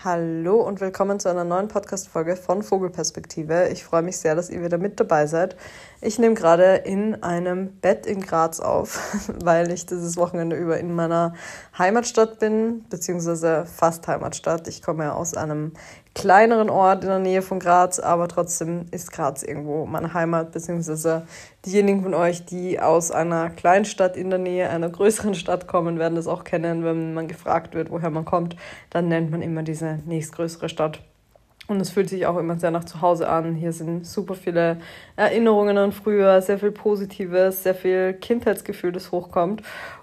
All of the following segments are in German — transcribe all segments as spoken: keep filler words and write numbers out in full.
Hallo und willkommen zu einer neuen Podcast-Folge von Vogelperspektive. Ich freue mich sehr, dass ihr wieder mit dabei seid. Ich nehme gerade in einem Bett in Graz auf, weil ich dieses Wochenende über in meiner Heimatstadt bin, beziehungsweise fast Heimatstadt. Ich komme ja aus einem kleineren Ort in der Nähe von Graz, aber trotzdem ist Graz irgendwo meine Heimat, beziehungsweise diejenigen von euch, die aus einer Kleinstadt in der Nähe einer größeren Stadt kommen, werden das auch kennen. Wenn man gefragt wird, woher man kommt, dann nennt man immer diese nächstgrößere Stadt. Und es fühlt sich auch immer sehr nach Zuhause an. Hier sind super viele Erinnerungen an früher, sehr viel Positives, sehr viel Kindheitsgefühl, das hochkommt.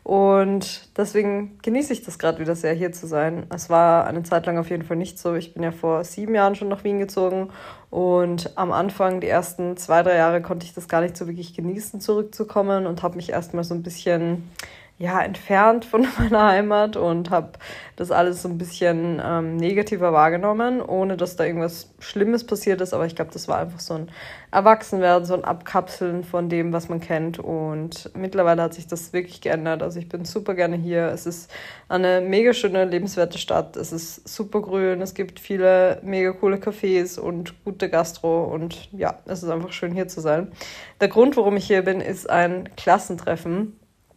Und deswegen genieße ich das gerade wieder sehr, hier zu sein. Es war eine Zeit lang auf jeden Fall nicht so. Ich bin ja vor sieben Jahren schon nach Wien gezogen. Und am Anfang, die ersten zwei, drei Jahre, konnte ich das gar nicht so wirklich genießen, zurückzukommen. Und habe mich erstmal so ein bisschen ja, entfernt von meiner Heimat und habe das alles so ein bisschen ähm, negativer wahrgenommen, ohne dass da irgendwas Schlimmes passiert ist. Aber ich glaube, das war einfach so ein Erwachsenwerden, so ein Abkapseln von dem, was man kennt. Und mittlerweile hat sich das wirklich geändert. Also ich bin super gerne hier. Es ist eine mega schöne, lebenswerte Stadt. Es ist super grün. Es gibt viele mega coole Cafés und gute Gastro. Und ja, es ist einfach schön, hier zu sein. Der Grund, warum ich hier bin, ist ein Klassentreffen.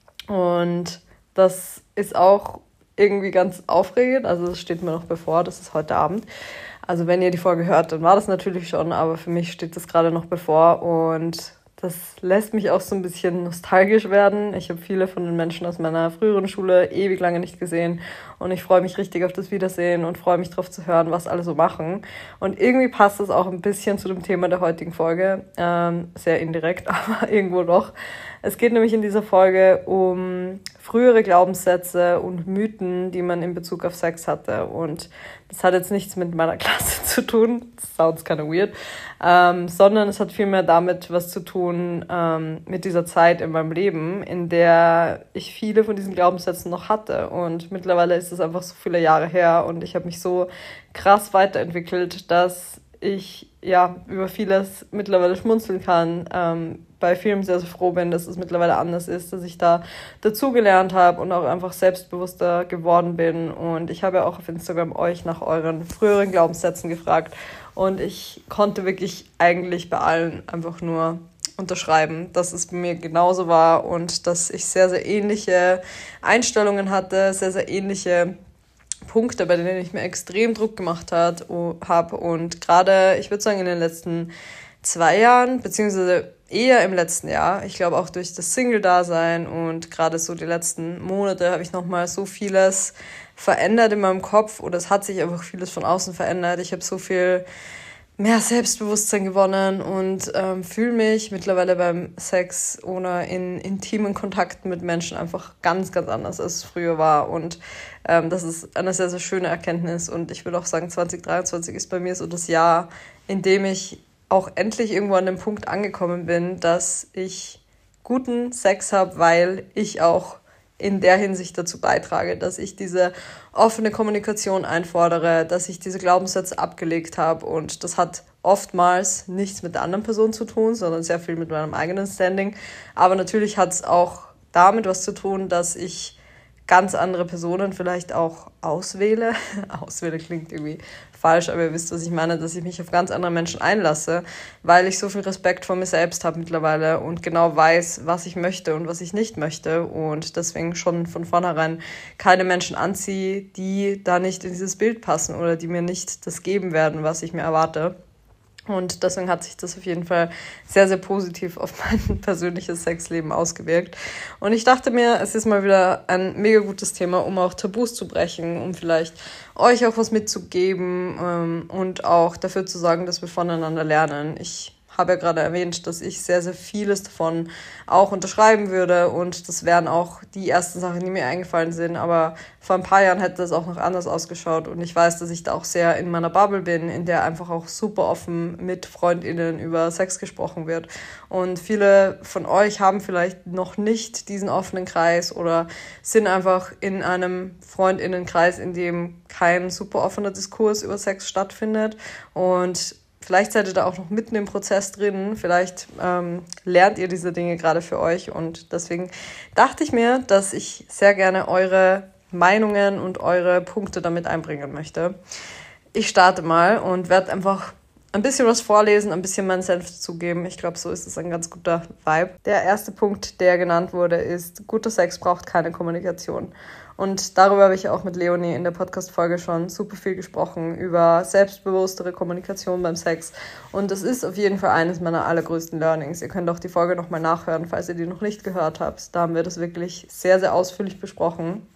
Und das ist auch irgendwie ganz aufregend, also das steht mir noch bevor, das ist heute Abend. Also wenn ihr die Folge hört, dann war das natürlich schon, aber für mich steht das gerade noch bevor und das lässt mich auch so ein bisschen nostalgisch werden. Ich habe viele von den Menschen aus meiner früheren Schule ewig lange nicht gesehen und ich freue mich richtig auf das Wiedersehen und freue mich drauf zu hören, was alle so machen. Und irgendwie passt das auch ein bisschen zu dem Thema der heutigen Folge, ähm, sehr indirekt, aber irgendwo doch. Es geht nämlich in dieser Folge um frühere Glaubenssätze und Mythen, die man in Bezug auf Sex hatte. Und das hat jetzt nichts mit meiner Klasse zu tun, das sounds kind of weird, ähm, sondern es hat vielmehr damit was zu tun ähm, mit dieser Zeit in meinem Leben, in der ich viele von diesen Glaubenssätzen noch hatte. Und mittlerweile ist es einfach so viele Jahre her und ich habe mich so krass weiterentwickelt, dass ich ja über vieles mittlerweile schmunzeln kann, ähm, bei vielen sehr, sehr froh bin, dass es mittlerweile anders ist, dass ich da dazugelernt habe und auch einfach selbstbewusster geworden bin. Und ich habe ja auch auf Instagram euch nach euren früheren Glaubenssätzen gefragt und ich konnte wirklich eigentlich bei allen einfach nur unterschreiben, dass es bei mir genauso war und dass ich sehr, sehr ähnliche Einstellungen hatte, sehr, sehr ähnliche Punkte, bei denen ich mir extrem Druck gemacht habe. Und gerade, ich würde sagen, in den letzten zwei Jahren, beziehungsweise eher im letzten Jahr, ich glaube auch durch das Single-Dasein und gerade so die letzten Monate habe ich nochmal so vieles verändert in meinem Kopf oder es hat sich einfach vieles von außen verändert. Ich habe so viel mehr Selbstbewusstsein gewonnen und ähm, fühle mich mittlerweile beim Sex oder in intimen Kontakten mit Menschen einfach ganz, ganz anders, als es früher war. Und ähm, das ist eine sehr, sehr schöne Erkenntnis. Und ich würde auch sagen, zwanzig dreiundzwanzig ist bei mir so das Jahr, in dem ich auch endlich irgendwo an dem Punkt angekommen bin, dass ich guten Sex habe, weil ich auch in der Hinsicht dazu beitrage, dass ich diese offene Kommunikation einfordere, dass ich diese Glaubenssätze abgelegt habe und das hat oftmals nichts mit der anderen Person zu tun, sondern sehr viel mit meinem eigenen Standing, aber natürlich hat es auch damit was zu tun, dass ich ganz andere Personen vielleicht auch auswähle. Auswähle klingt irgendwie falsch, aber ihr wisst, was ich meine, dass ich mich auf ganz andere Menschen einlasse, weil ich so viel Respekt vor mir selbst habe mittlerweile und genau weiß, was ich möchte und was ich nicht möchte und deswegen schon von vornherein keine Menschen anziehe, die da nicht in dieses Bild passen oder die mir nicht das geben werden, was ich mir erwarte. Und deswegen hat sich das auf jeden Fall sehr, sehr positiv auf mein persönliches Sexleben ausgewirkt. Und ich dachte mir, es ist mal wieder ein mega gutes Thema, um auch Tabus zu brechen, um vielleicht euch auch was mitzugeben ähm, und auch dafür zu sorgen, dass wir voneinander lernen. Ich habe ja gerade erwähnt, dass ich sehr, sehr vieles davon auch unterschreiben würde und das wären auch die ersten Sachen, die mir eingefallen sind, aber vor ein paar Jahren hätte das auch noch anders ausgeschaut und ich weiß, dass ich da auch sehr in meiner Bubble bin, in der einfach auch super offen mit FreundInnen über Sex gesprochen wird und viele von euch haben vielleicht noch nicht diesen offenen Kreis oder sind einfach in einem FreundInnenkreis, in dem kein super offener Diskurs über Sex stattfindet und vielleicht seid ihr da auch noch mitten im Prozess drin, vielleicht ähm, lernt ihr diese Dinge gerade für euch und deswegen dachte ich mir, dass ich sehr gerne eure Meinungen und eure Punkte damit einbringen möchte. ich starte mal und werde einfach ein bisschen was vorlesen, ein bisschen meinen Senf zugeben. Ich glaube, so ist es ein ganz guter Vibe. Der erste Punkt, der genannt wurde, ist, guter Sex braucht keine Kommunikation. Und darüber habe ich auch mit Leonie in der Podcast-Folge schon super viel gesprochen, über selbstbewusstere Kommunikation beim Sex. Und das ist auf jeden Fall eines meiner allergrößten Learnings. Ihr könnt auch die Folge nochmal nachhören, falls ihr die noch nicht gehört habt. Da haben wir das wirklich sehr, sehr ausführlich besprochen.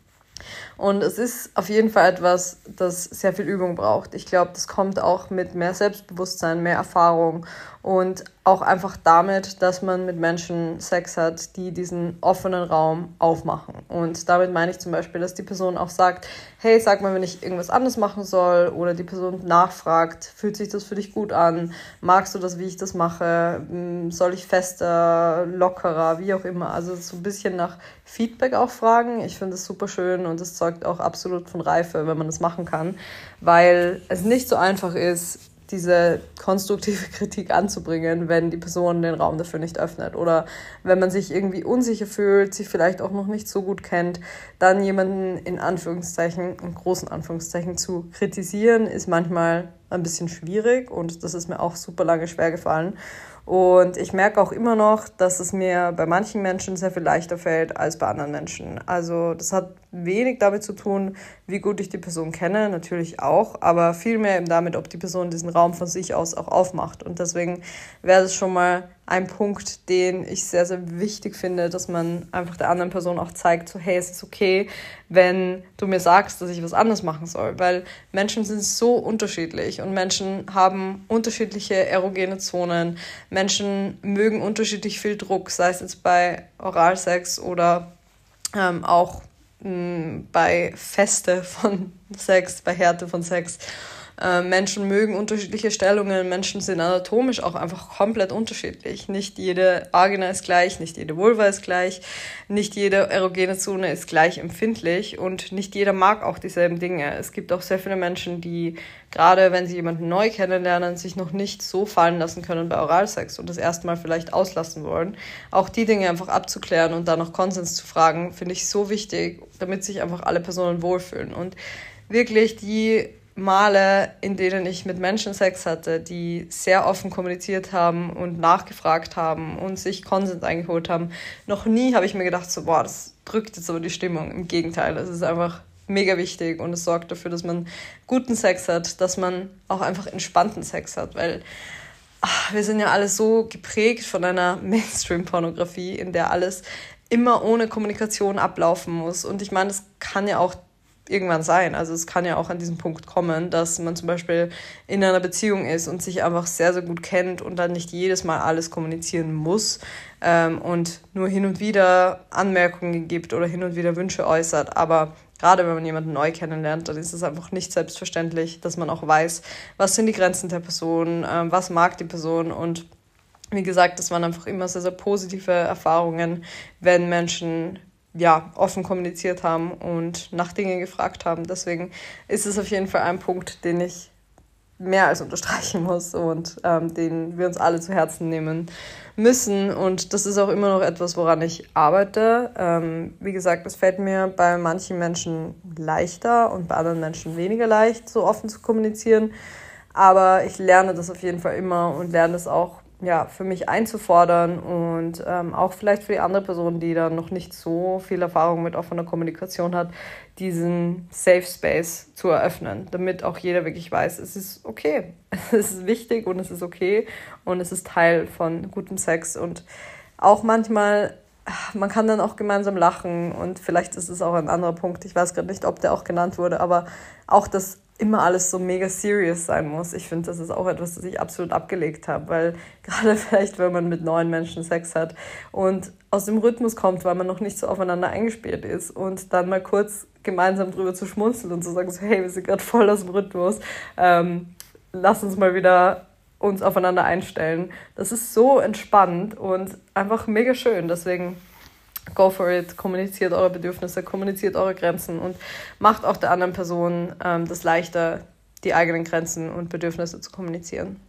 Und es ist auf jeden Fall etwas, das sehr viel Übung braucht. Ich glaube, das kommt auch mit mehr Selbstbewusstsein, mehr Erfahrung und auch einfach damit, dass man mit Menschen Sex hat, die diesen offenen Raum aufmachen. Und damit meine ich zum Beispiel, dass die Person auch sagt, hey, sag mal, wenn ich irgendwas anderes machen soll, oder die Person nachfragt, fühlt sich das für dich gut an? Magst du das, wie ich das mache? Soll ich fester, lockerer, wie auch immer? Also so ein bisschen nach Feedback auch fragen. Ich finde das super schön und es zeugt auch absolut von Reife, wenn man das machen kann, weil es nicht so einfach ist, diese konstruktive Kritik anzubringen, wenn die Person den Raum dafür nicht öffnet. Oder wenn man sich irgendwie unsicher fühlt, sich vielleicht auch noch nicht so gut kennt, dann jemanden in Anführungszeichen, in großen Anführungszeichen zu kritisieren, ist manchmal ein bisschen schwierig und das ist mir auch super lange schwer gefallen. Und ich merke auch immer noch, dass es mir bei manchen Menschen sehr viel leichter fällt als bei anderen Menschen. Also das hat wenig damit zu tun, wie gut ich die Person kenne, natürlich auch, aber vielmehr eben damit, ob die Person diesen Raum von sich aus auch aufmacht. Und deswegen wäre das schon mal ein Punkt, den ich sehr, sehr wichtig finde, dass man einfach der anderen Person auch zeigt, so hey, es ist okay, wenn du mir sagst, dass ich was anderes machen soll, weil Menschen sind so unterschiedlich und Menschen haben unterschiedliche erogene Zonen, Menschen mögen unterschiedlich viel Druck, sei es jetzt bei Oralsex oder ähm, auch mh, bei Feste von Sex, bei Härte von Sex. Menschen mögen unterschiedliche Stellungen, Menschen sind anatomisch auch einfach komplett unterschiedlich. Nicht jede Vagina ist gleich, nicht jede Vulva ist gleich, nicht jede erogene Zone ist gleich empfindlich und nicht jeder mag auch dieselben Dinge. Es gibt auch sehr viele Menschen, die gerade wenn sie jemanden neu kennenlernen, sich noch nicht so fallen lassen können bei Oralsex und das erste Mal vielleicht auslassen wollen. Auch die Dinge einfach abzuklären und dann noch Konsens zu fragen, finde ich so wichtig, damit sich einfach alle Personen wohlfühlen. Und wirklich die Male, in denen ich mit Menschen Sex hatte, die sehr offen kommuniziert haben und nachgefragt haben und sich Konsens eingeholt haben. Noch nie habe ich mir gedacht, so, boah, das drückt jetzt aber die Stimmung. Im Gegenteil, es ist einfach mega wichtig und es sorgt dafür, dass man guten Sex hat, dass man auch einfach entspannten Sex hat, weil ach, wir sind ja alle so geprägt von einer Mainstream-Pornografie, in der alles immer ohne Kommunikation ablaufen muss. Und ich meine, das kann ja auch irgendwann sein. Also es kann ja auch an diesem Punkt kommen, dass man zum Beispiel in einer Beziehung ist und sich einfach sehr, sehr gut kennt und dann nicht jedes Mal alles kommunizieren muss ähm, und nur hin und wieder Anmerkungen gibt oder hin und wieder Wünsche äußert. Aber gerade wenn man jemanden neu kennenlernt, dann ist es einfach nicht selbstverständlich, dass man auch weiß, was sind die Grenzen der Person, ähm, was mag die Person. Und wie gesagt, das waren einfach immer sehr, sehr positive Erfahrungen, wenn Menschen ja, offen kommuniziert haben und nach Dingen gefragt haben. Deswegen ist es auf jeden Fall ein Punkt, den ich mehr als unterstreichen muss und ähm, den wir uns alle zu Herzen nehmen müssen. Und das ist auch immer noch etwas, woran ich arbeite. Ähm, wie gesagt, es fällt mir bei manchen Menschen leichter und bei anderen Menschen weniger leicht, so offen zu kommunizieren. Aber ich lerne das auf jeden Fall immer und lerne das auch ja, für mich einzufordern und ähm, auch vielleicht für die andere Person, die dann noch nicht so viel Erfahrung mit offener Kommunikation hat, diesen Safe Space zu eröffnen, damit auch jeder wirklich weiß, es ist okay, es ist wichtig und es ist okay und es ist Teil von gutem Sex und auch manchmal, man kann dann auch gemeinsam lachen und vielleicht ist es auch ein anderer Punkt, ich weiß gerade nicht, ob der auch genannt wurde, aber auch das immer alles so mega serious sein muss. Ich finde, das ist auch etwas, das ich absolut abgelegt habe, weil gerade vielleicht, wenn man mit neuen Menschen Sex hat und aus dem Rhythmus kommt, weil man noch nicht so aufeinander eingespielt ist und dann mal kurz gemeinsam drüber zu schmunzeln und zu sagen, so, hey, wir sind gerade voll aus dem Rhythmus, ähm, lass uns mal wieder uns aufeinander einstellen. Das ist so entspannt und einfach mega schön, deswegen go for it, kommuniziert eure Bedürfnisse, kommuniziert eure Grenzen und macht auch der anderen Person ähm, das leichter, die eigenen Grenzen und Bedürfnisse zu kommunizieren.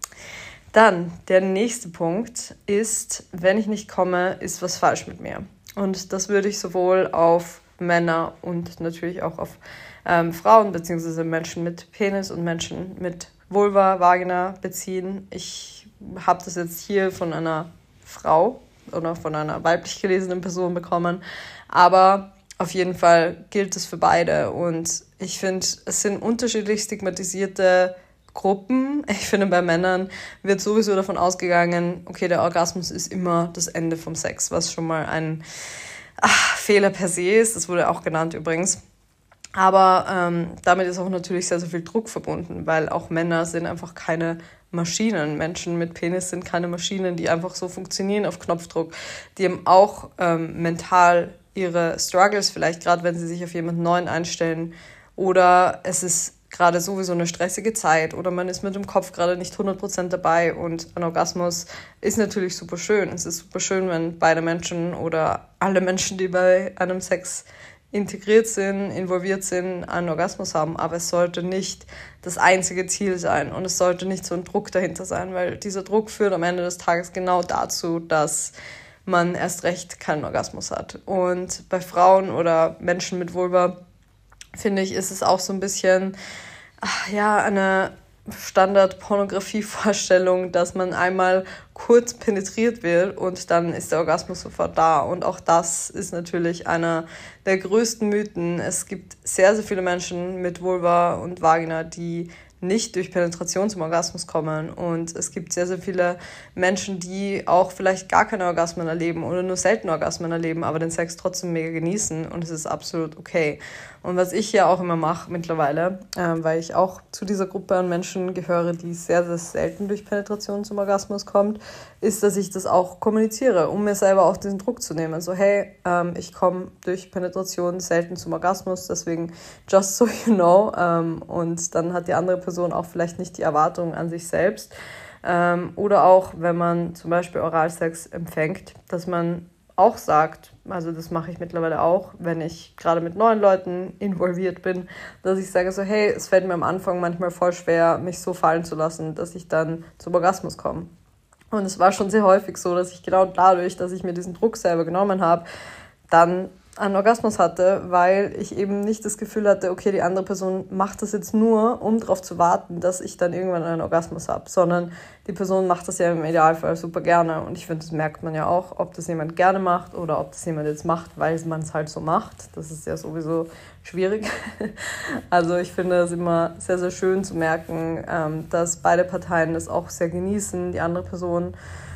Dann, der nächste Punkt ist, wenn ich nicht komme, ist was falsch mit mir. Und das würde ich sowohl auf Männer und natürlich auch auf ähm, Frauen bzw. Menschen mit Penis und Menschen mit Vulva, Vagina beziehen. Ich habe das jetzt hier von einer Frau oder von einer weiblich gelesenen Person bekommen, aber auf jeden Fall gilt es für beide und ich finde, es sind unterschiedlich stigmatisierte Gruppen. Ich finde, bei Männern wird sowieso davon ausgegangen, okay, der Orgasmus ist immer das Ende vom Sex, was schon mal ein ach, Fehler per se ist, das wurde auch genannt übrigens. Aber ähm, damit ist auch natürlich sehr, sehr viel Druck verbunden, weil auch Männer sind einfach keine Maschinen. Menschen mit Penis sind keine Maschinen, die einfach so funktionieren auf Knopfdruck. Die haben auch ähm, mental ihre Struggles, vielleicht gerade wenn sie sich auf jemanden Neuen einstellen oder es ist gerade sowieso eine stressige Zeit oder man ist mit dem Kopf gerade nicht hundert Prozent dabei und ein Orgasmus ist natürlich super schön. Es ist super schön, wenn beide Menschen oder alle Menschen, die bei einem Sex integriert sind, involviert sind, einen Orgasmus haben, aber es sollte nicht das einzige Ziel sein und es sollte nicht so ein Druck dahinter sein, weil dieser Druck führt am Ende des Tages genau dazu, dass man erst recht keinen Orgasmus hat. Und bei Frauen oder Menschen mit Vulva, finde ich, ist es auch so ein bisschen, ach, ja, eine Standard-Pornografie-Vorstellung, dass man einmal kurz penetriert wird und dann ist der Orgasmus sofort da. Und auch das ist natürlich einer der größten Mythen. Es gibt sehr, sehr viele Menschen mit Vulva und Vagina, die nicht durch Penetration zum Orgasmus kommen. Und es gibt sehr, sehr viele Menschen, die auch vielleicht gar keine Orgasmen erleben oder nur selten Orgasmen erleben, aber den Sex trotzdem mega genießen und es ist absolut okay. Und was ich ja auch immer mache mittlerweile, äh, weil ich auch zu dieser Gruppe an Menschen gehöre, die sehr, sehr selten durch Penetration zum Orgasmus kommt, ist, dass ich das auch kommuniziere, um mir selber auch diesen Druck zu nehmen. So, hey, ähm, ich komme durch Penetration selten zum Orgasmus, deswegen just so you know. Ähm, und dann hat die andere Person auch vielleicht nicht die Erwartungen an sich selbst. Ähm, oder auch, wenn man zum Beispiel Oralsex empfängt, dass man auch sagt, also das mache ich mittlerweile auch, wenn ich gerade mit neuen Leuten involviert bin, dass ich sage so, hey, es fällt mir am Anfang manchmal voll schwer, mich so fallen zu lassen, dass ich dann zum Orgasmus komme. Und es war schon sehr häufig so, dass ich genau dadurch, dass ich mir diesen Druck selber genommen habe, dann einen Orgasmus hatte, weil ich eben nicht das Gefühl hatte, okay, die andere Person macht das jetzt nur, um darauf zu warten, dass ich dann irgendwann einen Orgasmus habe, sondern die Person macht das ja im Idealfall super gerne und ich finde, das merkt man ja auch, ob das jemand gerne macht oder ob das jemand jetzt macht, weil man es halt so macht. Das ist ja sowieso schwierig. Also ich finde es immer sehr, sehr schön zu merken, dass beide Parteien das auch sehr genießen, die andere Person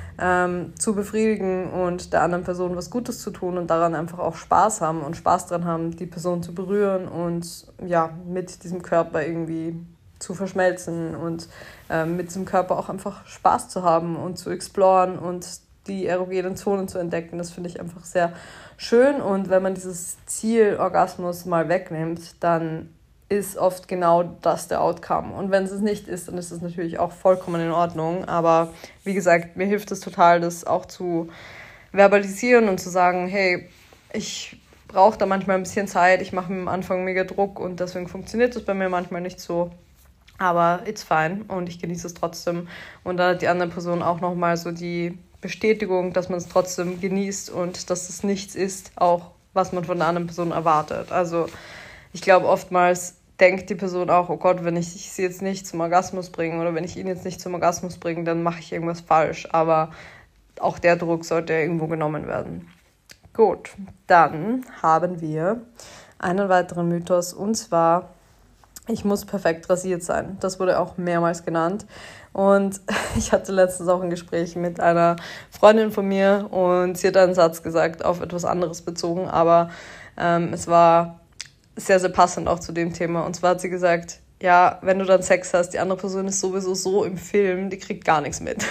Ähm, zu befriedigen und der anderen Person was Gutes zu tun und daran einfach auch Spaß haben und Spaß dran haben, die Person zu berühren und ja, mit diesem Körper irgendwie zu verschmelzen und ähm, mit diesem Körper auch einfach Spaß zu haben und zu exploren und die erogenen Zonen zu entdecken. Das finde ich einfach sehr schön und wenn man dieses Ziel Orgasmus mal wegnimmt, dann ist oft genau das der Outcome. Und wenn es es nicht ist, dann ist es natürlich auch vollkommen in Ordnung. Aber wie gesagt, mir hilft es total, das auch zu verbalisieren und zu sagen, hey, ich brauche da manchmal ein bisschen Zeit, ich mache mir am Anfang mega Druck und deswegen funktioniert es bei mir manchmal nicht so. Aber it's fine und ich genieße es trotzdem. Und dann hat die andere Person auch nochmal so die Bestätigung, dass man es trotzdem genießt und dass es nichts ist, auch was man von der anderen Person erwartet. Also ich glaube, oftmals denkt die Person auch, oh Gott, wenn ich sie jetzt nicht zum Orgasmus bringe oder wenn ich ihn jetzt nicht zum Orgasmus bringe, dann mache ich irgendwas falsch. Aber auch der Druck sollte irgendwo genommen werden. Gut, dann haben wir einen weiteren Mythos und zwar, ich muss perfekt rasiert sein. Das wurde auch mehrmals genannt. Und ich hatte letztens auch ein Gespräch mit einer Freundin von mir und sie hat einen Satz gesagt, auf etwas anderes bezogen, aber ähm, es war sehr, sehr passend auch zu dem Thema. Und zwar hat sie gesagt, ja, wenn du dann Sex hast, die andere Person ist sowieso so im Film, die kriegt gar nichts mit.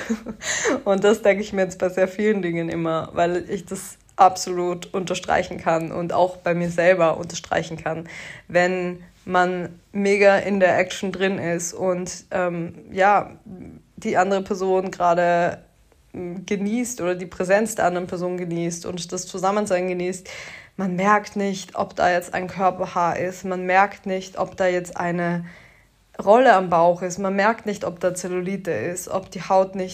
Und das denke ich mir jetzt bei sehr vielen Dingen immer, weil ich das absolut unterstreichen kann und auch bei mir selber unterstreichen kann. Wenn man mega in der Action drin ist und ähm, ja, die andere Person gerade genießt oder die Präsenz der anderen Person genießt und das Zusammensein genießt, man merkt nicht, ob da jetzt ein Körperhaar ist, man merkt nicht, ob da jetzt eine Rolle am Bauch ist, man merkt nicht, ob da Zellulite ist, ob die Haut nicht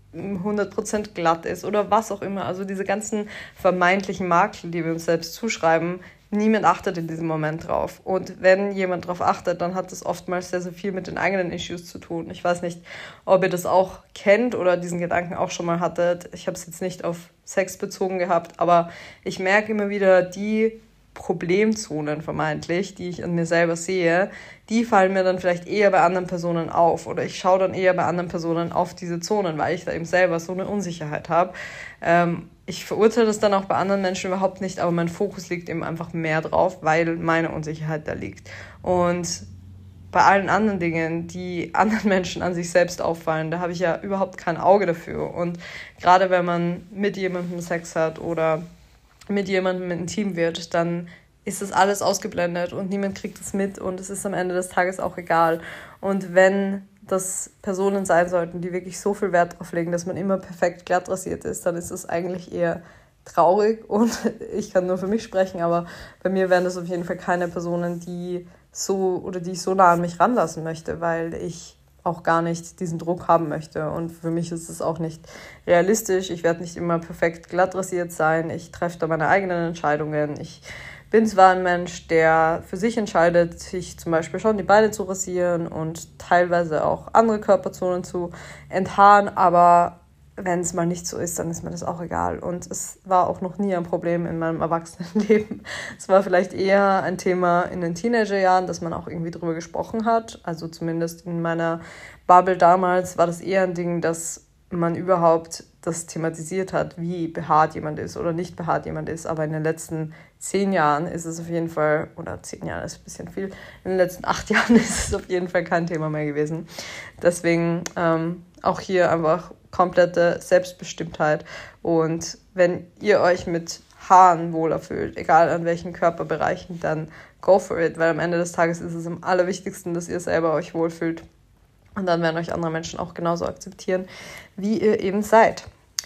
hundert Prozent glatt ist oder was auch immer. Also diese ganzen vermeintlichen Makel, die wir uns selbst zuschreiben, niemand achtet in diesem Moment drauf. Und wenn jemand drauf achtet, dann hat das oftmals sehr, sehr viel mit den eigenen Issues zu tun. Ich weiß nicht, ob ihr das auch kennt oder diesen Gedanken auch schon mal hattet. Ich habe es jetzt nicht auf Sex bezogen gehabt, aber ich merke immer wieder, die Problemzonen vermeintlich, die ich an mir selber sehe, die fallen mir dann vielleicht eher bei anderen Personen auf. Oder ich schaue dann eher bei anderen Personen auf diese Zonen, weil ich da eben selber so eine Unsicherheit habe. Ähm, ich verurteile das dann auch bei anderen Menschen überhaupt nicht, aber mein Fokus liegt eben einfach mehr drauf, weil meine Unsicherheit da liegt. Und bei allen anderen Dingen, die anderen Menschen an sich selbst auffallen, da habe ich ja überhaupt kein Auge dafür. Und gerade wenn man mit jemandem Sex hat oder mit jemandem intim wird, dann ist das alles ausgeblendet und niemand kriegt es mit und es ist am Ende des Tages auch egal. Und wenn das Personen sein sollten, die wirklich so viel Wert drauf legen, dass man immer perfekt glatt rasiert ist, dann ist das eigentlich eher traurig und ich kann nur für mich sprechen, aber bei mir wären das auf jeden Fall keine Personen, die so oder die ich so nah an mich ranlassen möchte, weil ich auch gar nicht diesen Druck haben möchte. Und für mich ist es auch nicht realistisch. Ich werde nicht immer perfekt glatt rasiert sein. Ich treffe da meine eigenen Entscheidungen. Ich bin zwar ein Mensch, der für sich entscheidet, sich zum Beispiel schon die Beine zu rasieren und teilweise auch andere Körperzonen zu enthaaren, aber wenn es mal nicht so ist, dann ist mir das auch egal. Und es war auch noch nie ein Problem in meinem Erwachsenenleben. Es war vielleicht eher ein Thema in den Teenagerjahren, dass man auch irgendwie drüber gesprochen hat. Also zumindest in meiner Bubble damals war das eher ein Ding, dass man überhaupt das thematisiert hat, wie behaart jemand ist oder nicht behaart jemand ist. Aber in den letzten zehn Jahren ist es auf jeden Fall, oder zehn Jahre ist ein bisschen viel, in den letzten acht Jahren ist es auf jeden Fall kein Thema mehr gewesen. Deswegen ähm, auch hier einfach komplette Selbstbestimmtheit. Und wenn ihr euch mit Haaren wohler fühlt, egal an welchen Körperbereichen, dann go for it, weil am Ende des Tages ist es am allerwichtigsten, dass ihr selber euch wohlfühlt. Und dann werden euch andere Menschen auch genauso akzeptieren, wie ihr eben seid.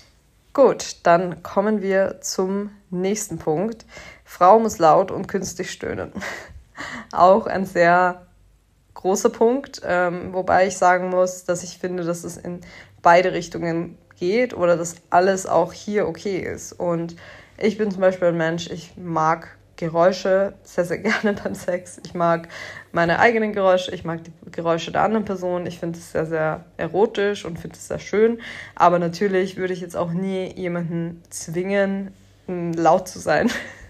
Gut, dann kommen wir zum nächsten Punkt. Frau muss laut und künstlich stöhnen. Auch ein sehr großer Punkt, ähm, wobei ich sagen muss, dass ich finde, dass es in beide Richtungen geht oder dass alles auch hier okay ist. Und ich bin zum Beispiel ein Mensch, ich mag Geräusche sehr, sehr gerne beim Sex. Ich mag meine eigenen Geräusche, ich mag die Geräusche der anderen Person. Ich finde es sehr, sehr erotisch und finde es sehr schön. Aber natürlich würde ich jetzt auch nie jemanden zwingen, laut zu sein,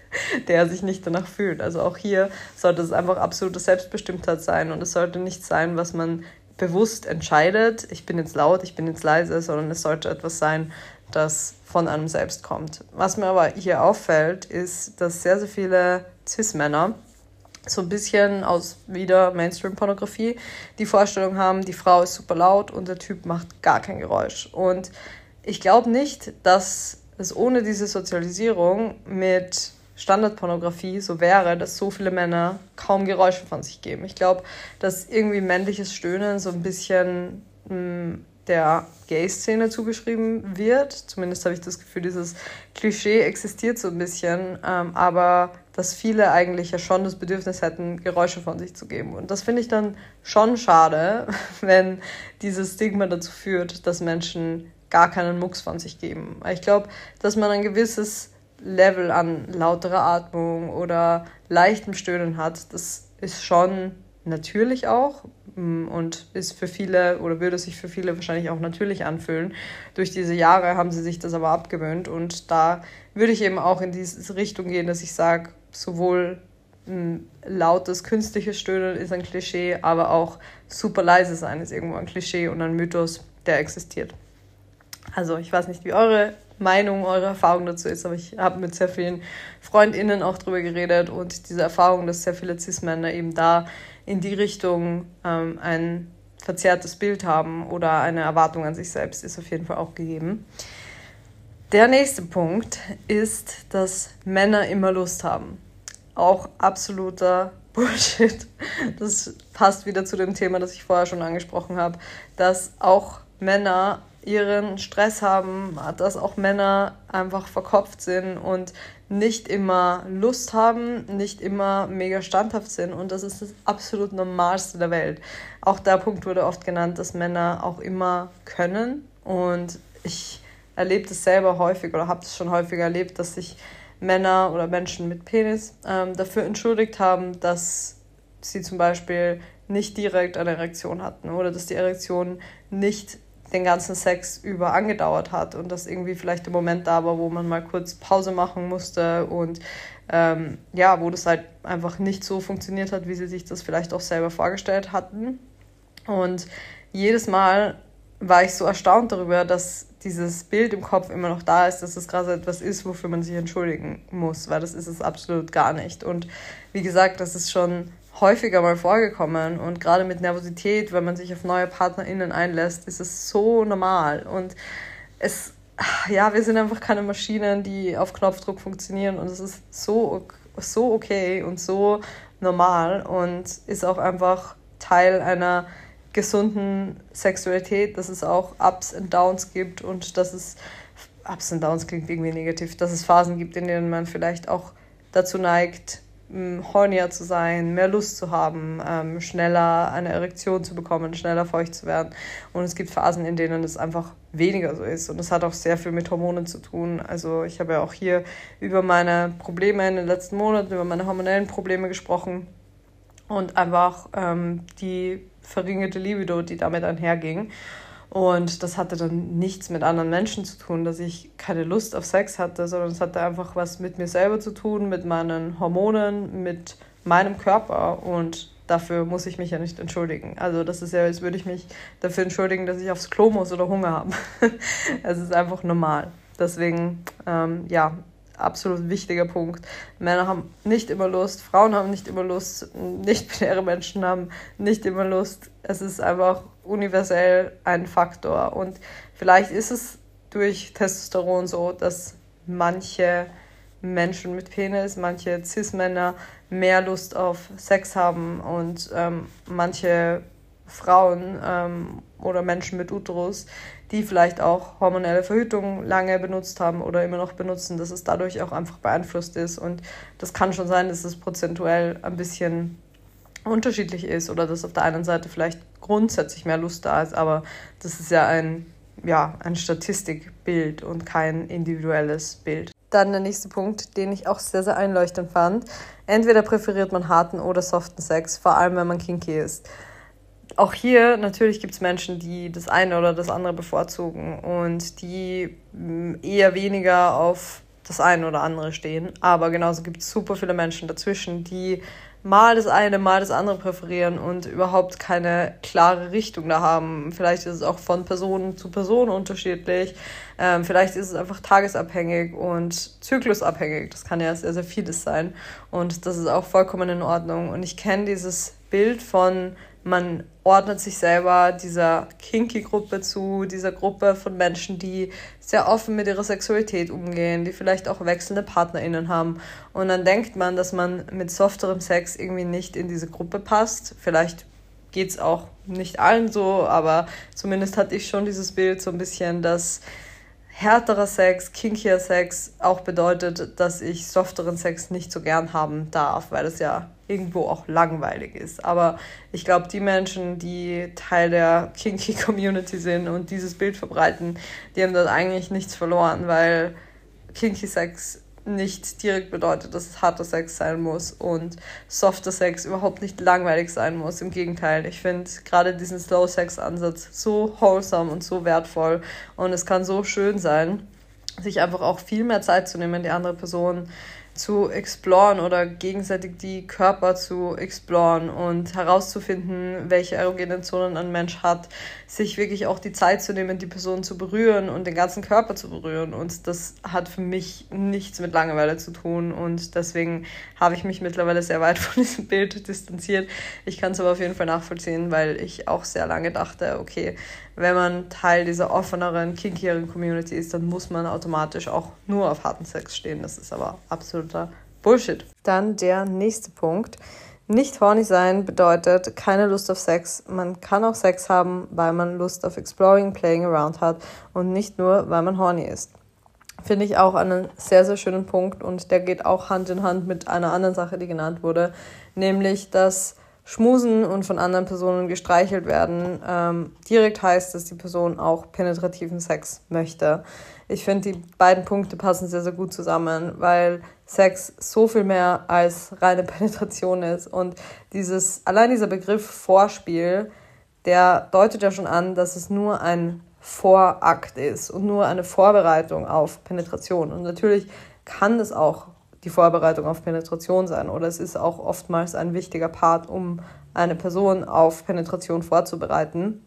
der sich nicht danach fühlt. Also auch hier sollte es einfach absolute Selbstbestimmtheit sein und es sollte nicht sein, was man bewusst entscheidet, ich bin jetzt laut, ich bin jetzt leise, sondern es sollte etwas sein, das von einem selbst kommt. Was mir aber hier auffällt, ist, dass sehr, sehr viele Cis-Männer so ein bisschen aus wieder Mainstream-Pornografie die Vorstellung haben, die Frau ist super laut und der Typ macht gar kein Geräusch. Und ich glaube nicht, dass es ohne diese Sozialisierung mit Standardpornografie so wäre, dass so viele Männer kaum Geräusche von sich geben. Ich glaube, dass irgendwie männliches Stöhnen so ein bisschen mh, der Gay-Szene zugeschrieben wird. Zumindest habe ich das Gefühl, dieses Klischee existiert so ein bisschen, ähm, aber dass viele eigentlich ja schon das Bedürfnis hätten, Geräusche von sich zu geben. Und das finde ich dann schon schade, wenn dieses Stigma dazu führt, dass Menschen gar keinen Mucks von sich geben. Ich glaube, dass man ein gewisses Level an lauterer Atmung oder leichtem Stöhnen hat, das ist schon natürlich auch und ist für viele oder würde sich für viele wahrscheinlich auch natürlich anfühlen. Durch diese Jahre haben sie sich das aber abgewöhnt und da würde ich eben auch in diese Richtung gehen, dass ich sage, sowohl ein lautes, künstliches Stöhnen ist ein Klischee, aber auch super leise sein ist irgendwo ein Klischee und ein Mythos, der existiert. Also ich weiß nicht, wie eure Meinung, eure Erfahrung dazu ist, aber ich habe mit sehr vielen FreundInnen auch drüber geredet und diese Erfahrung, dass sehr viele Cis-Männer eben da in die Richtung ähm, ein verzerrtes Bild haben oder eine Erwartung an sich selbst, ist auf jeden Fall auch gegeben. Der nächste Punkt ist, dass Männer immer Lust haben. Auch absoluter Bullshit. Das passt wieder zu dem Thema, das ich vorher schon angesprochen habe, dass auch Männer ihren Stress haben, dass auch Männer einfach verkopft sind und nicht immer Lust haben, nicht immer mega standhaft sind und das ist das absolut Normalste der Welt. Auch der Punkt wurde oft genannt, dass Männer auch immer können und ich erlebe das selber häufig oder habe es schon häufiger erlebt, dass sich Männer oder Menschen mit Penis ähm, dafür entschuldigt haben, dass sie zum Beispiel nicht direkt eine Erektion hatten oder dass die Erektion nicht den ganzen Sex über angedauert hat und dass irgendwie vielleicht der Moment da war, wo man mal kurz Pause machen musste und ähm, ja, wo das halt einfach nicht so funktioniert hat, wie sie sich das vielleicht auch selber vorgestellt hatten. Und jedes Mal war ich so erstaunt darüber, dass dieses Bild im Kopf immer noch da ist, dass es gerade etwas ist, wofür man sich entschuldigen muss, weil das ist es absolut gar nicht. Und wie gesagt, das ist schon häufiger mal vorgekommen und gerade mit Nervosität, wenn man sich auf neue PartnerInnen einlässt, ist es so normal und es, ja, wir sind einfach keine Maschinen, die auf Knopfdruck funktionieren und es ist so, so okay und so normal und ist auch einfach Teil einer gesunden Sexualität, dass es auch Ups und Downs gibt und dass es, Ups und Downs klingt irgendwie negativ, dass es Phasen gibt, in denen man vielleicht auch dazu neigt, hornier zu sein, mehr Lust zu haben, ähm, schneller eine Erektion zu bekommen, schneller feucht zu werden. Und es gibt Phasen, in denen es einfach weniger so ist. Und das hat auch sehr viel mit Hormonen zu tun. Also ich habe ja auch hier über meine Probleme in den letzten Monaten, über meine hormonellen Probleme gesprochen und einfach ähm, die verringerte Libido, die damit einherging. Und das hatte dann nichts mit anderen Menschen zu tun, dass ich keine Lust auf Sex hatte, sondern es hatte einfach was mit mir selber zu tun, mit meinen Hormonen, mit meinem Körper. Und dafür muss ich mich ja nicht entschuldigen. Also das ist ja, als würde ich mich dafür entschuldigen, dass ich aufs Klo muss oder Hunger habe. Es ist einfach normal. Deswegen, ähm, ja, absolut wichtiger Punkt. Männer haben nicht immer Lust, Frauen haben nicht immer Lust, nicht-binäre Menschen haben nicht immer Lust. Es ist einfach universell ein Faktor. Und vielleicht ist es durch Testosteron so, dass manche Menschen mit Penis, manche Cis-Männer mehr Lust auf Sex haben und ähm, manche Frauen ähm, oder Menschen mit Uterus, die vielleicht auch hormonelle Verhütung lange benutzt haben oder immer noch benutzen, dass es dadurch auch einfach beeinflusst ist. Und das kann schon sein, dass es prozentuell ein bisschen unterschiedlich ist oder dass auf der einen Seite vielleicht grundsätzlich mehr Lust da ist, aber das ist ja ein, ja, ein Statistikbild und kein individuelles Bild. Dann der nächste Punkt, den ich auch sehr, sehr einleuchtend fand. Entweder präferiert man harten oder soften Sex, vor allem wenn man kinky ist. Auch hier natürlich gibt es Menschen, die das eine oder das andere bevorzugen und die eher weniger auf das eine oder andere stehen. Aber genauso gibt es super viele Menschen dazwischen, die mal das eine, mal das andere präferieren und überhaupt keine klare Richtung da haben. Vielleicht ist es auch von Person zu Person unterschiedlich. Ähm, vielleicht ist es einfach tagesabhängig und zyklusabhängig. Das kann ja sehr, sehr vieles sein. Und das ist auch vollkommen in Ordnung. Und ich kenne dieses Bild von, man ordnet sich selber dieser Kinky-Gruppe zu, dieser Gruppe von Menschen, die sehr offen mit ihrer Sexualität umgehen, die vielleicht auch wechselnde PartnerInnen haben. Und dann denkt man, dass man mit softerem Sex irgendwie nicht in diese Gruppe passt. Vielleicht geht es auch nicht allen so, aber zumindest hatte ich schon dieses Bild so ein bisschen, dass härterer Sex, kinkier Sex auch bedeutet, dass ich softeren Sex nicht so gern haben darf, weil es ja irgendwo auch langweilig ist. Aber ich glaube, die Menschen, die Teil der Kinky-Community sind und dieses Bild verbreiten, die haben dort eigentlich nichts verloren, weil Kinky-Sex nicht direkt bedeutet, dass es harter Sex sein muss und softer Sex überhaupt nicht langweilig sein muss. Im Gegenteil, ich finde gerade diesen Slow-Sex-Ansatz so wholesome und so wertvoll und es kann so schön sein, sich einfach auch viel mehr Zeit zu nehmen, die andere Person zu exploren oder gegenseitig die Körper zu exploren und herauszufinden, welche erogenen Zonen ein Mensch hat, sich wirklich auch die Zeit zu nehmen, die Person zu berühren und den ganzen Körper zu berühren. Und das hat für mich nichts mit Langeweile zu tun und deswegen habe ich mich mittlerweile sehr weit von diesem Bild distanziert. Ich kann es aber auf jeden Fall nachvollziehen, weil ich auch sehr lange dachte, okay, wenn man Teil dieser offeneren, kinkieren Community ist, dann muss man automatisch auch nur auf harten Sex stehen. Das ist aber absoluter Bullshit. Dann der nächste Punkt. Nicht horny sein bedeutet keine Lust auf Sex. Man kann auch Sex haben, weil man Lust auf Exploring, Playing Around hat und nicht nur, weil man horny ist. Finde ich auch einen sehr, sehr schönen Punkt und der geht auch Hand in Hand mit einer anderen Sache, die genannt wurde, nämlich, dass Schmusen und von anderen Personen gestreichelt werden ähm, direkt heißt, dass die Person auch penetrativen Sex möchte. Ich finde, die beiden Punkte passen sehr, sehr gut zusammen, weil Sex so viel mehr als reine Penetration ist. Und dieses, allein dieser Begriff Vorspiel, der deutet ja schon an, dass es nur ein Vorakt ist und nur eine Vorbereitung auf Penetration. Und natürlich kann es auch die Vorbereitung auf Penetration sein oder es ist auch oftmals ein wichtiger Part, um eine Person auf Penetration vorzubereiten.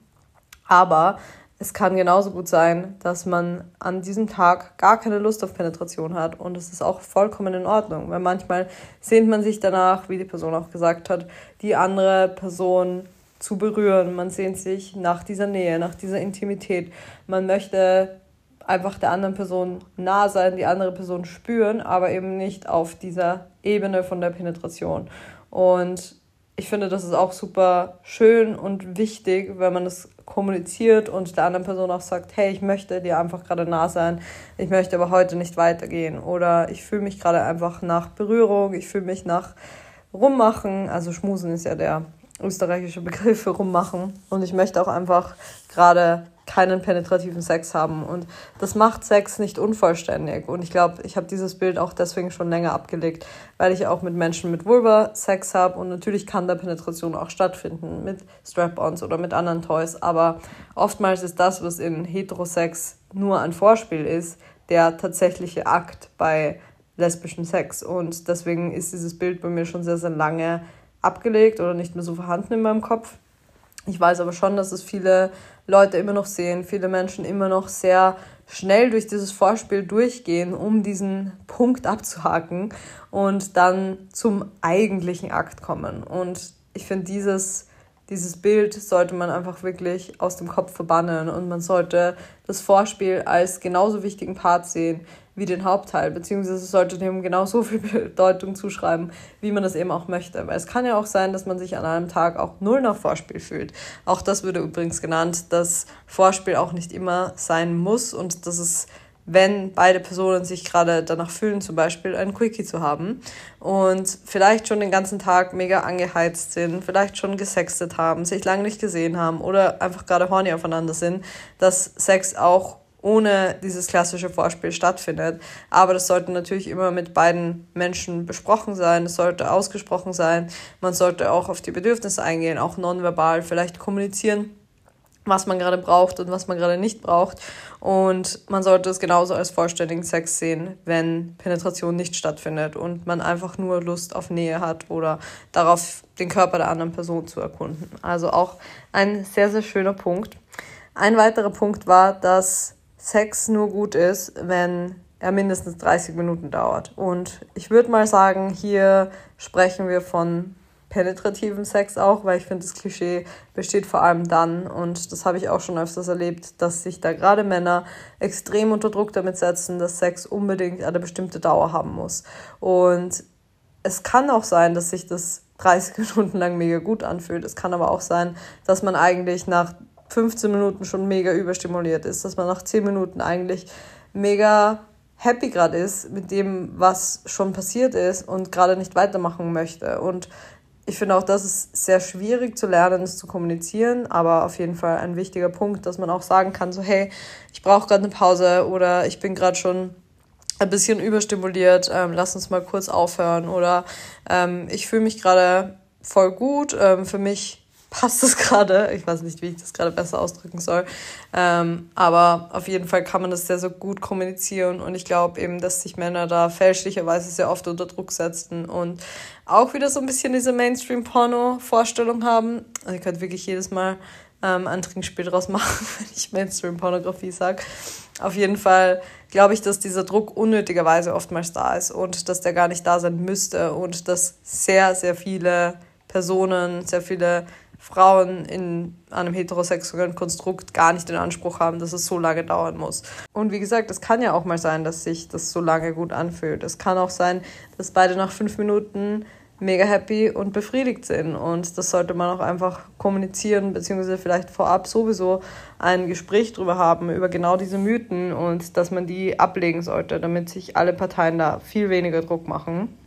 Aber es kann genauso gut sein, dass man an diesem Tag gar keine Lust auf Penetration hat und es ist auch vollkommen in Ordnung, weil manchmal sehnt man sich danach, wie die Person auch gesagt hat, die andere Person zu berühren. Man sehnt sich nach dieser Nähe, nach dieser Intimität. Man möchte einfach der anderen Person nah sein, die andere Person spüren, aber eben nicht auf dieser Ebene von der Penetration. Und ich finde, das ist auch super schön und wichtig, wenn man das kommuniziert und der anderen Person auch sagt, hey, ich möchte dir einfach gerade nah sein, ich möchte aber heute nicht weitergehen oder ich fühle mich gerade einfach nach Berührung, ich fühle mich nach Rummachen, also Schmusen ist ja der österreichische Begriff für Rummachen und ich möchte auch einfach gerade keinen penetrativen Sex haben und das macht Sex nicht unvollständig und ich glaube, ich habe dieses Bild auch deswegen schon länger abgelegt, weil ich auch mit Menschen mit Vulva Sex habe und natürlich kann da Penetration auch stattfinden mit Strap-ons oder mit anderen Toys, aber oftmals ist das, was in Heterosex nur ein Vorspiel ist, der tatsächliche Akt bei lesbischem Sex und deswegen ist dieses Bild bei mir schon sehr, sehr lange abgelegt oder nicht mehr so vorhanden in meinem Kopf. Ich weiß aber schon, dass es viele Leute immer noch sehen, viele Menschen immer noch sehr schnell durch dieses Vorspiel durchgehen, um diesen Punkt abzuhaken und dann zum eigentlichen Akt kommen. Und ich finde, dieses, dieses Bild sollte man einfach wirklich aus dem Kopf verbannen und man sollte das Vorspiel als genauso wichtigen Part sehen wie den Hauptteil, beziehungsweise sollte dem genauso viel Bedeutung zuschreiben, wie man das eben auch möchte. Weil es kann ja auch sein, dass man sich an einem Tag auch null nach Vorspiel fühlt. Auch das würde übrigens genannt, dass Vorspiel auch nicht immer sein muss und dass es, wenn beide Personen sich gerade danach fühlen, zum Beispiel einen Quickie zu haben und vielleicht schon den ganzen Tag mega angeheizt sind, vielleicht schon gesextet haben, sich lange nicht gesehen haben oder einfach gerade horny aufeinander sind, dass Sex auch ohne dieses klassische Vorspiel stattfindet. Aber das sollte natürlich immer mit beiden Menschen besprochen sein, es sollte ausgesprochen sein, man sollte auch auf die Bedürfnisse eingehen, auch nonverbal vielleicht kommunizieren, was man gerade braucht und was man gerade nicht braucht. Und man sollte es genauso als vollständigen Sex sehen, wenn Penetration nicht stattfindet und man einfach nur Lust auf Nähe hat oder darauf, den Körper der anderen Person zu erkunden. Also auch ein sehr, sehr schöner Punkt. Ein weiterer Punkt war, dass Sex nur gut ist, wenn er mindestens dreißig Minuten dauert. Und ich würde mal sagen, hier sprechen wir von penetrativen Sex auch, weil ich finde, das Klischee besteht vor allem dann, und das habe ich auch schon öfters erlebt, dass sich da gerade Männer extrem unter Druck damit setzen, dass Sex unbedingt eine bestimmte Dauer haben muss. Und es kann auch sein, dass sich das dreißig Minuten lang mega gut anfühlt. Es kann aber auch sein, dass man eigentlich nach fünfzehn Minuten schon mega überstimuliert ist, dass man nach zehn Minuten eigentlich mega happy gerade ist mit dem, was schon passiert ist und gerade nicht weitermachen möchte. Und ich finde auch, das ist sehr schwierig zu lernen, es zu kommunizieren, aber auf jeden Fall ein wichtiger Punkt, dass man auch sagen kann, so hey, ich brauche gerade eine Pause oder ich bin gerade schon ein bisschen überstimuliert, ähm, lass uns mal kurz aufhören oder ähm, ich fühle mich gerade voll gut, ähm, für mich passt das gerade, ich weiß nicht, wie ich das gerade besser ausdrücken soll, ähm, aber auf jeden Fall kann man das sehr, sehr gut kommunizieren und ich glaube eben, dass sich Männer da fälschlicherweise sehr oft unter Druck setzen und auch wieder so ein bisschen diese Mainstream-Porno-Vorstellung haben. Also ihr könnt wirklich jedes Mal ähm, ein Trinkspiel draus machen, wenn ich Mainstream-Pornografie sage. Auf jeden Fall glaube ich, dass dieser Druck unnötigerweise oftmals da ist und dass der gar nicht da sein müsste und dass sehr, sehr viele Personen, sehr viele Frauen in einem heterosexuellen Konstrukt gar nicht den Anspruch haben, dass es so lange dauern muss. Und wie gesagt, es kann ja auch mal sein, dass sich das so lange gut anfühlt. Es kann auch sein, dass beide nach fünf Minuten mega happy und befriedigt sind. Und das sollte man auch einfach kommunizieren, beziehungsweise vielleicht vorab sowieso ein Gespräch drüber haben, über genau diese Mythen und dass man die ablegen sollte, damit sich alle Parteien da viel weniger Druck machen.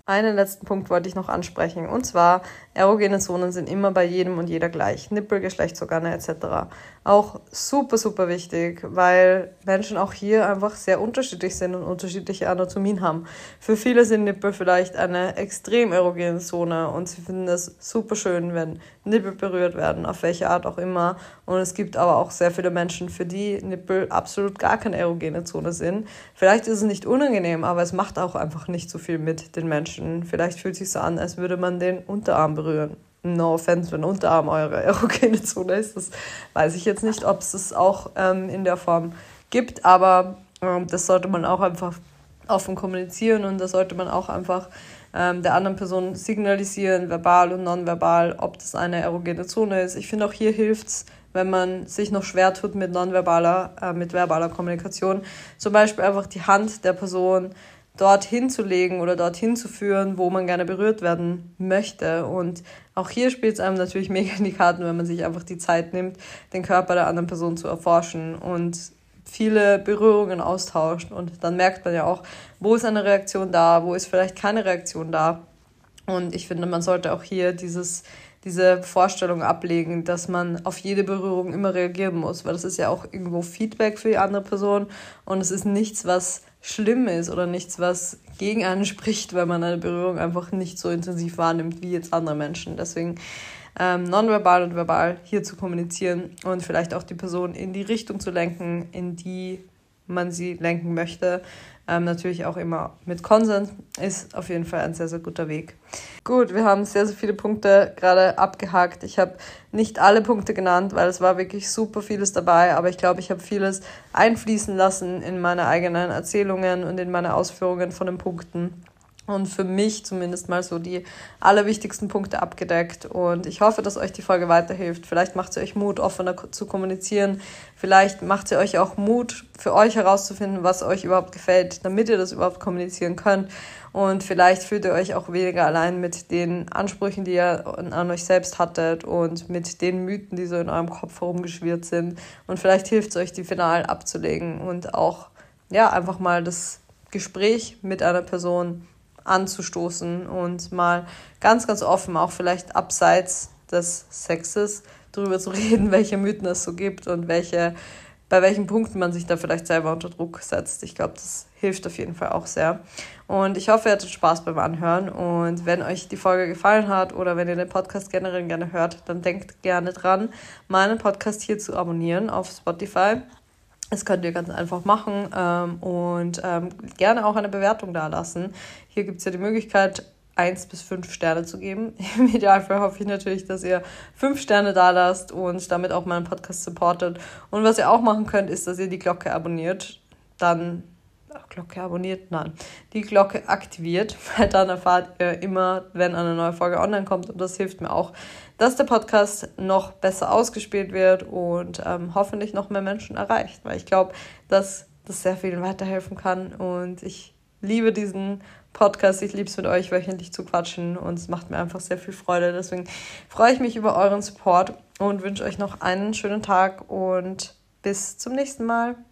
Einen letzten Punkt wollte ich noch ansprechen, und zwar, erogene Zonen sind immer bei jedem und jeder gleich. Nippel, Geschlechtsorgane et cetera. Auch super, super wichtig, weil Menschen auch hier einfach sehr unterschiedlich sind und unterschiedliche Anatomien haben. Für viele sind Nippel vielleicht eine extrem erogene Zone und sie finden es super schön, wenn Nippel berührt werden, auf welche Art auch immer. Und es gibt aber auch sehr viele Menschen, für die Nippel absolut gar keine erogene Zone sind. Vielleicht ist es nicht unangenehm, aber es macht auch einfach nicht so viel mit den Menschen. Vielleicht fühlt es sich so an, als würde man den Unterarm berühren. No offense, wenn Unterarm eure erogene Zone ist. Das weiß ich jetzt nicht, ob es das auch ähm, in der Form gibt, aber ähm, das sollte man auch einfach offen kommunizieren und das sollte man auch einfach ähm, der anderen Person signalisieren, verbal und nonverbal, ob das eine erogene Zone ist. Ich finde, auch hier hilft es, wenn man sich noch schwer tut mit nonverbaler, äh, mit verbaler Kommunikation, zum Beispiel einfach die Hand der Person dorthin zu legen oder dorthin zu führen, wo man gerne berührt werden möchte. Und auch hier spielt es einem natürlich mega in die Karten, wenn man sich einfach die Zeit nimmt, den Körper der anderen Person zu erforschen und viele Berührungen austauscht. Und dann merkt man ja auch, wo ist eine Reaktion da, wo ist vielleicht keine Reaktion da. Und ich finde, man sollte auch hier dieses, diese Vorstellung ablegen, dass man auf jede Berührung immer reagieren muss, weil das ist ja auch irgendwo Feedback für die andere Person und es ist nichts, was schlimm ist oder nichts, was gegen einen spricht, weil man eine Berührung einfach nicht so intensiv wahrnimmt wie jetzt andere Menschen. Deswegen ähm, nonverbal und verbal hier zu kommunizieren und vielleicht auch die Person in die Richtung zu lenken, in die man sie lenken möchte. Ähm, natürlich auch immer mit Konsens, ist auf jeden Fall ein sehr, sehr guter Weg. Gut, wir haben sehr, sehr viele Punkte gerade abgehakt. Ich habe nicht alle Punkte genannt, weil es war wirklich super vieles dabei, aber ich glaube, ich habe vieles einfließen lassen in meine eigenen Erzählungen und in meine Ausführungen von den Punkten. Und für mich zumindest mal so die allerwichtigsten Punkte abgedeckt. Und ich hoffe, dass euch die Folge weiterhilft. Vielleicht macht sie euch Mut, offener zu kommunizieren. Vielleicht macht sie euch auch Mut, für euch herauszufinden, was euch überhaupt gefällt, damit ihr das überhaupt kommunizieren könnt. Und vielleicht fühlt ihr euch auch weniger allein mit den Ansprüchen, die ihr an euch selbst hattet und mit den Mythen, die so in eurem Kopf herumgeschwirrt sind. Und vielleicht hilft es euch, die final abzulegen und auch ja einfach mal das Gespräch mit einer Person anzustoßen und mal ganz, ganz offen, auch vielleicht abseits des Sexes, darüber zu reden, welche Mythen es so gibt und welche, bei welchen Punkten man sich da vielleicht selber unter Druck setzt. Ich glaube, das hilft auf jeden Fall auch sehr. Und ich hoffe, ihr hattet Spaß beim Anhören. Und wenn euch die Folge gefallen hat oder wenn ihr den Podcast generell gerne hört, dann denkt gerne dran, meinen Podcast hier zu abonnieren auf Spotify. Das könnt ihr ganz einfach machen ähm, und ähm, gerne auch eine Bewertung dalassen. Hier gibt es ja die Möglichkeit, eins bis fünf Sterne zu geben. Im Idealfall hoffe ich natürlich, dass ihr fünf Sterne dalasst und damit auch meinen Podcast supportet. Und was ihr auch machen könnt, ist, dass ihr die Glocke abonniert. Dann, ach, Glocke abonniert? Nein. Die Glocke aktiviert, weil dann erfahrt ihr immer, wenn eine neue Folge online kommt. Und das hilft mir auch, dass der Podcast noch besser ausgespielt wird und ähm, hoffentlich noch mehr Menschen erreicht. Weil ich glaube, dass das sehr vielen weiterhelfen kann. Und ich liebe diesen Podcast. Ich liebe es, mit euch wöchentlich zu quatschen. Und es macht mir einfach sehr viel Freude. Deswegen freue ich mich über euren Support und wünsche euch noch einen schönen Tag. Und bis zum nächsten Mal.